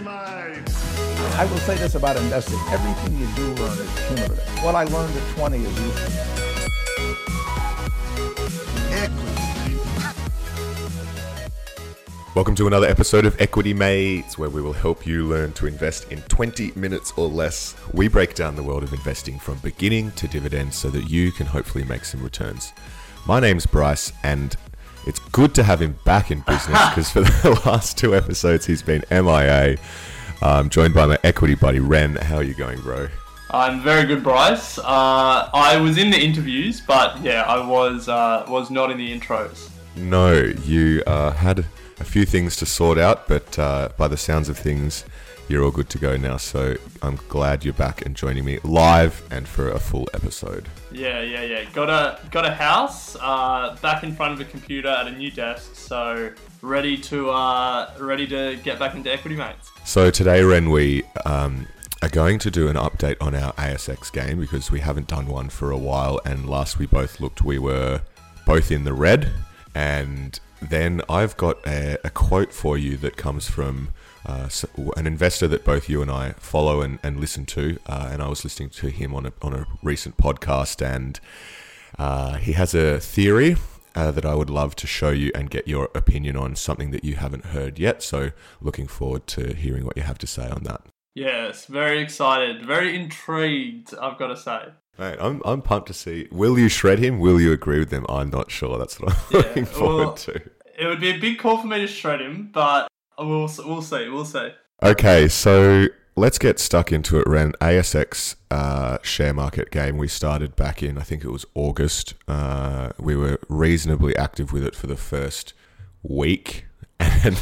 Mates. I will say this about investing. Everything you do learn is cumulative. What I learned at 20 is useful. Welcome to another episode of Equity Mates, where we will help you learn to invest in 20 minutes or less. We break down the world of investing from beginning to dividends so that you can hopefully make some returns. My name's Bryce, and it's good to have him back in business because for the last two episodes he's been MIA. I'm joined by my equity buddy Ren. How are you going, bro? I'm very good, Bryce. I was in the interviews, but yeah, I was not in the intros. No, you had a few things to sort out, but by the sounds of things, you're all good to go now. So I'm glad you're back and joining me live and for a full episode. Yeah. Got a house, back in front of a computer at a new desk, so ready to get back into Equity Mates. So today, Ren, we are going to do an update on our ASX game because we haven't done one for a while, and last we both looked, we were both in the red. And then I've got a quote for you that comes from an investor that both you and I follow and listen to, and I was listening to him on a recent podcast, and he has a theory that I would love to show you and get your opinion on, something that you haven't heard yet. So looking forward to hearing what you have to say on that. Yes, very excited, very intrigued, I've got to say. Mate, I'm pumped to see. Will you shred him? Will you agree with him? I'm not sure. That's what I'm looking forward to. It would be a big call for me to shred him, but we'll see. Okay, so let's get stuck into it, Ren. ASX share market game we started back in, I think it was August. We were reasonably active with it for the first week. And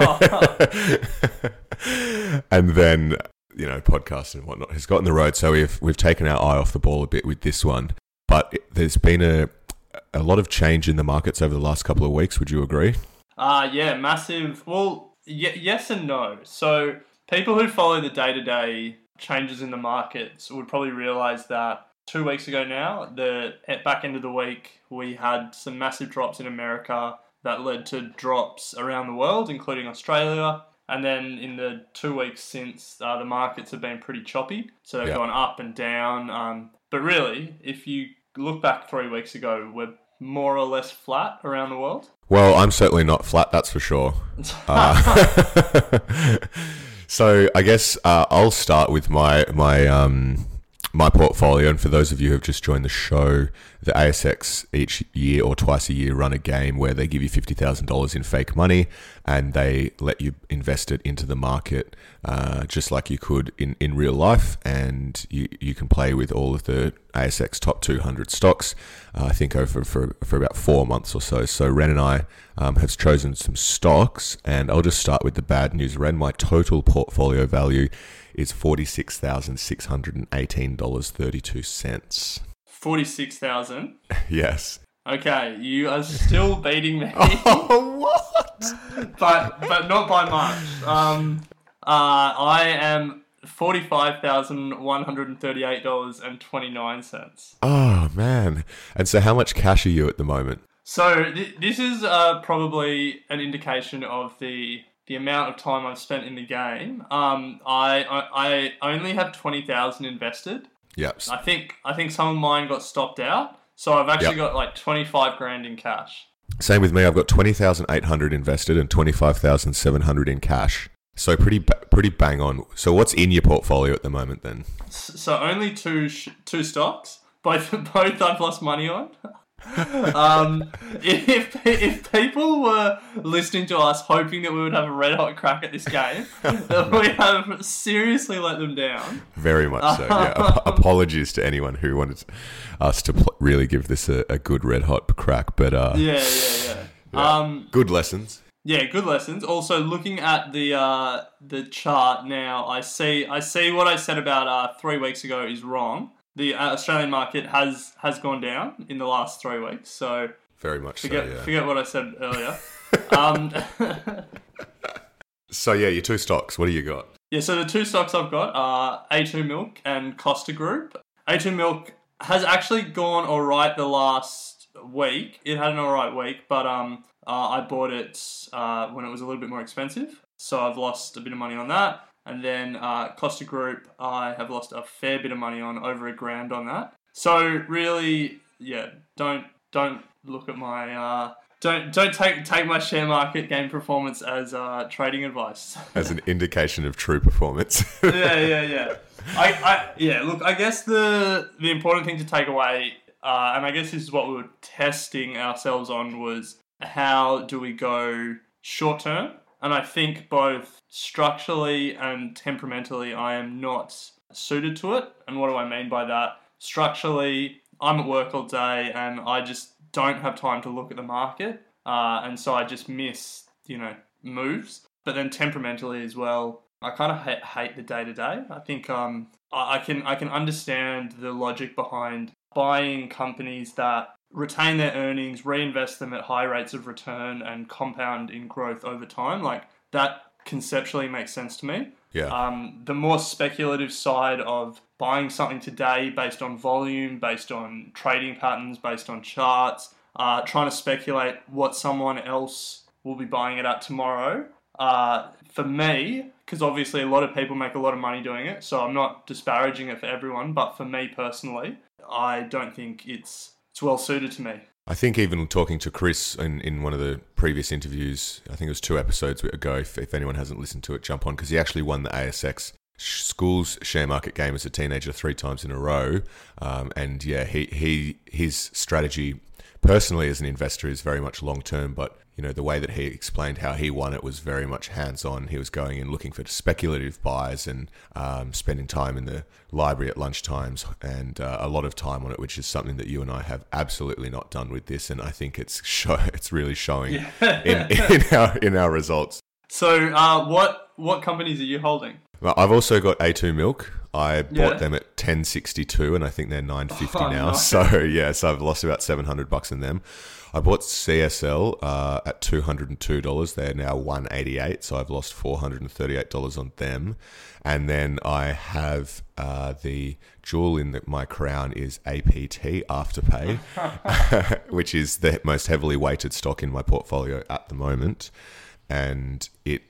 then you know, podcast and whatnot has gotten the road, so we've taken our eye off the ball a bit with this one. But there's been a lot of change in the markets over the last couple of weeks. Would you agree? Yeah, massive. Well, yes and no. So people who follow the day-to-day changes in the markets would probably realise that 2 weeks ago now, at back end of the week, we had some massive drops in America that led to drops around the world, including Australia. And then in the 2 weeks since, the markets have been pretty choppy. So they've gone up and down. But really, if you look back 3 weeks ago, we're more or less flat around the world. Well, I'm certainly not flat, that's for sure. So I guess I'll start with my portfolio. And for those of you who have just joined the show, the ASX each year or twice a year run a game where they give you $50,000 in fake money and they let you invest it into the market just like you could in real life. And you can play with all of the ASX top 200 stocks, I think over for about 4 months or so. So Ren and I have chosen some stocks, and I'll just start with the bad news. Ren, my total portfolio value is $46,618.32. 46,000? Yes. Okay, you are still beating me. Oh, what? but not by much. I am $45,138.29. Oh, man. And so how much cash are you at the moment? So this is probably an indication of the amount of time I've spent in the game. I only have 20,000 invested. Yep. I think some of mine got stopped out, so I've actually got like 25 grand in cash. Same with me. I've got 20,800 invested and 25,700 in cash. So pretty bang on. So what's in your portfolio at the moment then? So only two stocks, both I've lost money on. If people were listening to us hoping that we would have a red hot crack at this game, we have seriously let them down. Very much so. Yeah. Apologies to anyone who wanted us to really give this a good red hot crack, but yeah. Good lessons. Yeah, good lessons. Also, looking at the chart now, I see what I said about 3 weeks ago is wrong. The Australian market has gone down in the last 3 weeks, so very much forget what I said earlier. So yeah, your two stocks. What do you got? Yeah, so the two stocks I've got are A2 Milk and Costa Group. A2 Milk has actually gone all right the last week. It had an all right week, but I bought it when it was a little bit more expensive, so I've lost a bit of money on that. And then Costa Group, I have lost a fair bit of money on, over $1,000 on that. So really, yeah, don't look at my don't take my share market game performance as trading advice. As an indication of true performance. Yeah. Look, I guess the important thing to take away, and I guess this is what we were testing ourselves on, was how do we go short term? And I think both structurally and temperamentally, I am not suited to it. And what do I mean by that? Structurally, I'm at work all day and I just don't have time to look at the market. And so I just miss, moves. But then temperamentally as well, I kind of hate the day-to-day. I think I can understand the logic behind buying companies that retain their earnings, reinvest them at high rates of return, and compound in growth over time. Like, that conceptually makes sense to me. Yeah. The more speculative side of buying something today based on volume, based on trading patterns, based on charts, trying to speculate what someone else will be buying it at tomorrow. For me, because obviously a lot of people make a lot of money doing it, so I'm not disparaging it for everyone, but for me personally, I don't think it's well suited to me. I think even talking to Chris in one of the previous interviews, I think it was 2 episodes ago, if anyone hasn't listened to it, jump on, because he actually won the ASX Schools share market game as a teenager 3 times in a row. And yeah, his strategy personally as an investor is very much long term, but the way that he explained how he won it was very much hands-on. He was going in looking for speculative buys and spending time in the library at lunchtimes and a lot of time on it, which is something that you and I have absolutely not done with this, and I think it's really showing in our results. So what companies are you holding? Well, I've also got A2 Milk. I bought them at $10.62, and I think they're $9.50 now. Nice. So I've lost about $700 in them. I bought CSL at $202. They're now $188, so I've lost $438 on them. And then I have the jewel in my crown is APT Afterpay, which is the most heavily weighted stock in my portfolio at the moment. And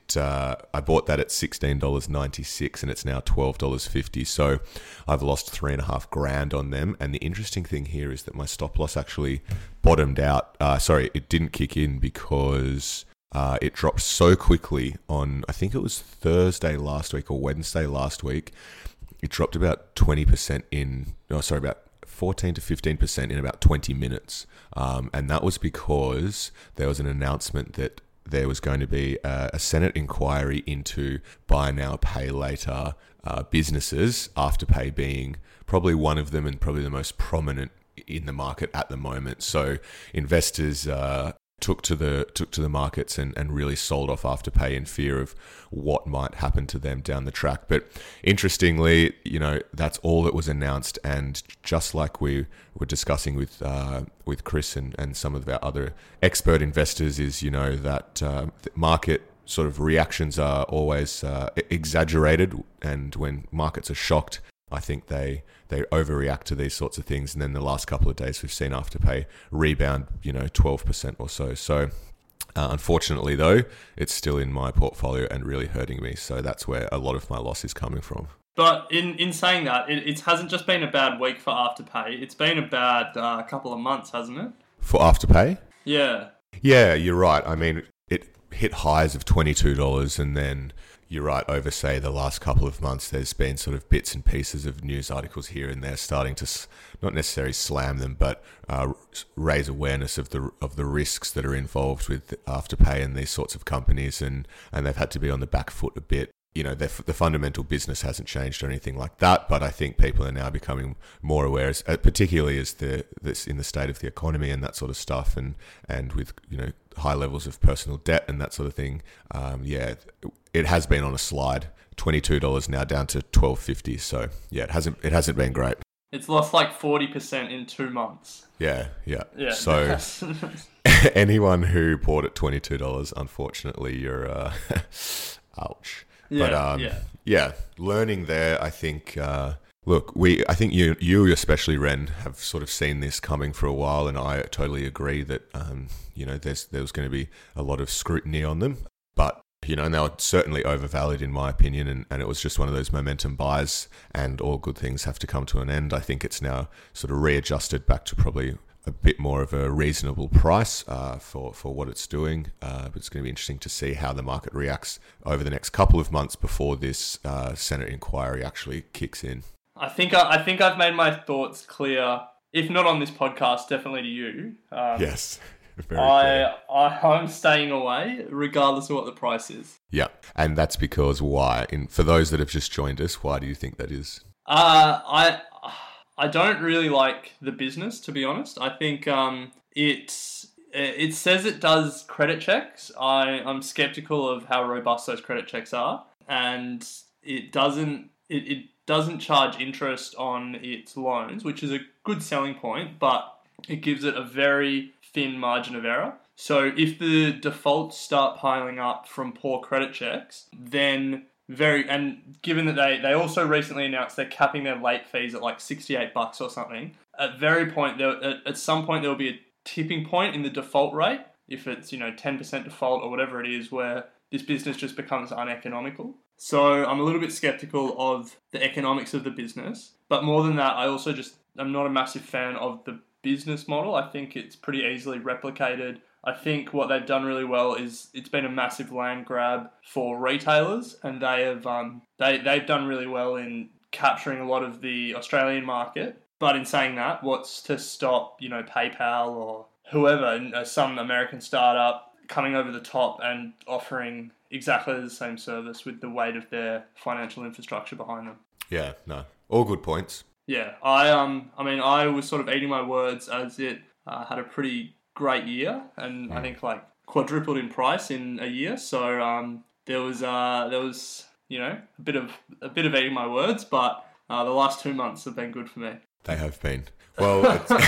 I bought that at $16.96 and it's now $12.50. So I've lost $3,500 on them. And the interesting thing here is that my stop loss actually bottomed out. It didn't kick in because it dropped so quickly on, I think it was Thursday last week or Wednesday last week. It dropped about 20% about 14 to 15% in about 20 minutes. And that was because there was an announcement that there was going to be a Senate inquiry into buy now, pay later businesses, Afterpay being probably one of them and probably the most prominent in the market at the moment. So investors took to the markets and really sold off Afterpay in fear of what might happen to them down the track. But interestingly, that's all that was announced. And just like we were discussing with Chris and some of our other expert investors, is that the market sort of reactions are always exaggerated, and when markets are shocked, I think they overreact to these sorts of things. And then the last couple of days we've seen Afterpay rebound, 12% or so. So unfortunately, though, it's still in my portfolio and really hurting me. So that's where a lot of my loss is coming from. But in saying that, it hasn't just been a bad week for Afterpay. It's been a bad couple of months, hasn't it? For Afterpay? Yeah. Yeah, you're right. I mean, it hit highs of $22 and then... You're right, over, say, the last couple of months, there's been sort of bits and pieces of news articles here and there starting to not necessarily slam them, but raise awareness of the risks that are involved with Afterpay and these sorts of companies, and they've had to be on the back foot a bit. The fundamental business hasn't changed or anything like that, but I think people are now becoming more aware, particularly as this in the state of the economy and that sort of stuff, and with high levels of personal debt and that sort of thing. It has been on a slide. $22 now down to $12.50. So yeah, it hasn't been great. It's lost like 40% in 2 months. Yeah. So anyone who bought at $22, unfortunately, you're ouch. Yeah, learning there, I think. Look, I think you especially, Ren, have sort of seen this coming for a while, and I totally agree that there was going to be a lot of scrutiny on them. But And they were certainly overvalued in my opinion, and it was just one of those momentum buys, and all good things have to come to an end. I think it's now sort of readjusted back to probably a bit more of a reasonable price for what it's doing. But it's going to be interesting to see how the market reacts over the next couple of months before this Senate inquiry actually kicks in. I think I've made my thoughts clear, if not on this podcast, definitely to you. Yes. Very clear. I'm staying away regardless of what the price is. Yeah, and that's because why? For those that have just joined us, why do you think that is? I don't really like the business, to be honest. I think it says it does credit checks. I'm skeptical of how robust those credit checks are, and it doesn't charge interest on its loans, which is a good selling point, but it gives it a very thin margin of error. So if the defaults start piling up from poor credit checks, then given that they also recently announced they're capping their late fees at like $68 or something, at some point there will be a tipping point in the default rate, if it's 10% default or whatever it is, where this business just becomes uneconomical. So I'm a little bit skeptical of the economics of the business, but more than that, I'm not a massive fan of the business model. I think it's pretty easily replicated. I think what they've done really well is it's been a massive land grab for retailers, and they've done really well in capturing a lot of the Australian market. But in saying that, what's to stop PayPal or whoever, some American startup, coming over the top and offering exactly the same service with the weight of their financial infrastructure behind them? Yeah, no, all good points. Yeah, I was sort of eating my words, as it had a pretty great year, and I think like quadrupled in price in a year. So there was a bit of eating my words, but the last 2 months have been good for me. They have been. Well,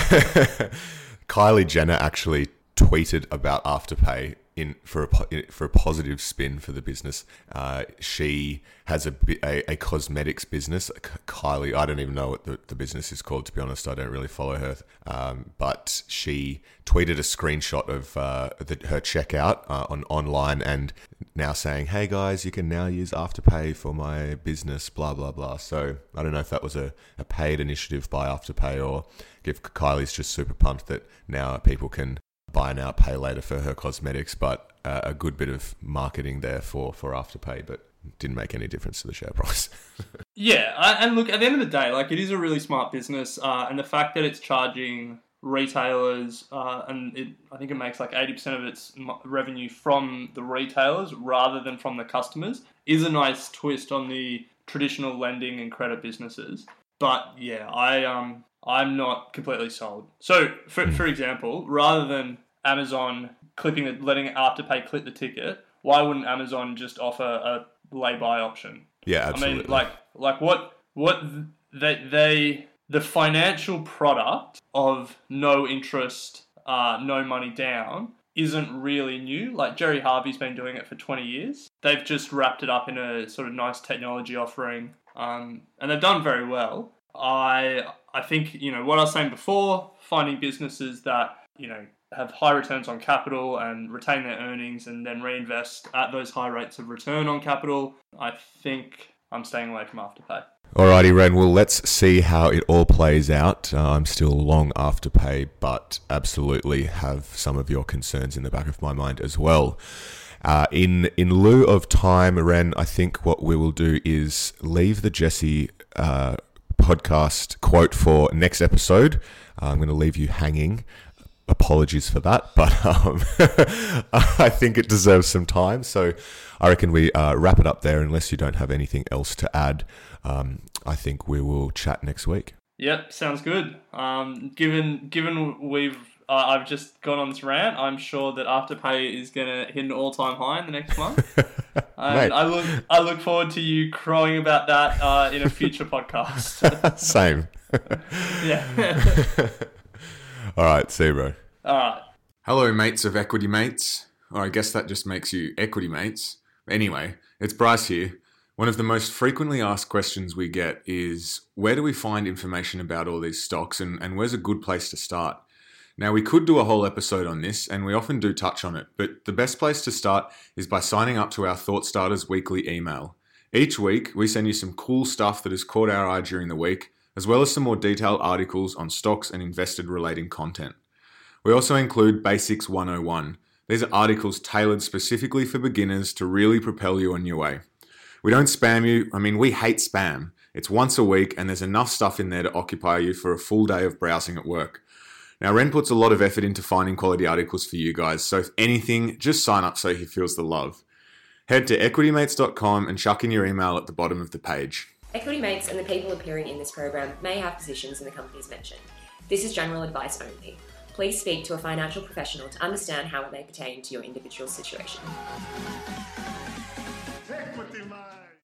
Kylie Jenner actually tweeted about Afterpay for a positive spin for the business. She has a cosmetics business. Kylie, I don't even know what the business is called, to be honest. I don't really follow her. But she tweeted a screenshot of her checkout online, and now saying, "Hey guys, you can now use Afterpay for my business, blah blah blah." So I don't know if that was a paid initiative by Afterpay, or if Kylie's just super pumped that now people can buy now, pay later for her cosmetics, but a good bit of marketing there for Afterpay, but didn't make any difference to the share price. Yeah, and look, at the end of the day, like, it is a really smart business, and the fact that it's charging retailers, and I think it makes like 80% of its revenue from the retailers rather than from the customers, is a nice twist on the traditional lending and credit businesses. But yeah, I'm not completely sold. So, for example, rather than Amazon letting Afterpay clip the ticket, why wouldn't Amazon just offer a lay-by option? Yeah, absolutely. I mean, like what the financial product of no interest, no money down isn't really new. Like, Jerry Harvey's been doing it for 20 years. They've just wrapped it up in a sort of nice technology offering, and they've done very well. I think, what I was saying before, finding businesses that, have high returns on capital and retain their earnings and then reinvest at those high rates of return on capital, I think I'm staying away from Afterpay. Alrighty, Ren. Well, let's see how it all plays out. I'm still long Afterpay, but absolutely have some of your concerns in the back of my mind as well. In lieu of time, Ren, I think what we will do is leave the Jesse podcast quote for next episode. I'm going to leave you hanging. Apologies for that, but I think it deserves some time. So I reckon we wrap it up there, unless you don't have anything else to add. I think we will chat next week. Yep, sounds good. Given I've just gone on this rant, I'm sure that Afterpay is going to hit an all-time high in the next month. And I look forward to you crowing about that in a future podcast. Same. Yeah. All right, see you, bro. All right. Hello, mates of Equity Mates. Or I guess that just makes you Equity Mates. Anyway, it's Bryce here. One of the most frequently asked questions we get is, where do we find information about all these stocks, and where's a good place to start? Now, we could do a whole episode on this, and we often do touch on it, but the best place to start is by signing up to our Thought Starters weekly email. Each week, we send you some cool stuff that has caught our eye during the week, as well as some more detailed articles on stocks and invested-related content. We also include Basics 101. These are articles tailored specifically for beginners to really propel you on your way. We don't spam you. We hate spam. It's once a week, and there's enough stuff in there to occupy you for a full day of browsing at work. Now, Ren puts a lot of effort into finding quality articles for you guys, so if anything, just sign up so he feels the love. Head to equitymates.com and chuck in your email at the bottom of the page. Equity Mates and the people appearing in this program may have positions in the companies mentioned. This is general advice only. Please speak to a financial professional to understand how it may pertain to your individual situation.